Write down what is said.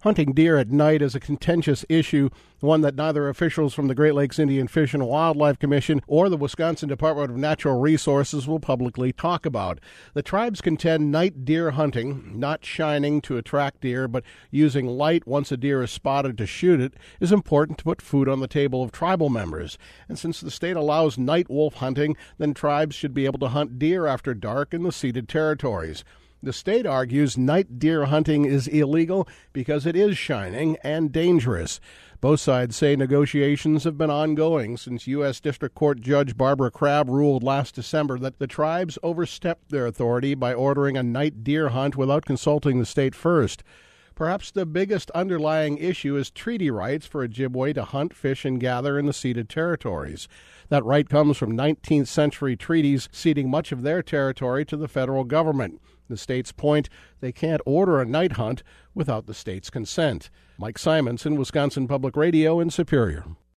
Hunting deer at night is a contentious issue, one that neither officials from the Great Lakes Indian Fish and Wildlife Commission or the Wisconsin Department of Natural Resources will publicly talk about. The tribes contend night deer hunting, not shining to attract deer, but using light once a deer is spotted to shoot it, is important to put food on the table of tribal members. And since the state allows night wolf hunting, then tribes should be able to hunt deer after dark in the ceded territories. The state argues night deer hunting is illegal because it is shining and dangerous. Both sides say negotiations have been ongoing since U.S. District Court Judge Barbara Crabb ruled last December that the tribes overstepped their authority by ordering a night deer hunt without consulting the state first. Perhaps the biggest underlying issue is treaty rights for Ojibwe to hunt, fish, and gather in the ceded territories. That right comes from 19th century treaties ceding much of their territory to the federal government. The state's point, they can't order a night hunt without the state's consent. Mike Simonson, Wisconsin Public Radio in Superior.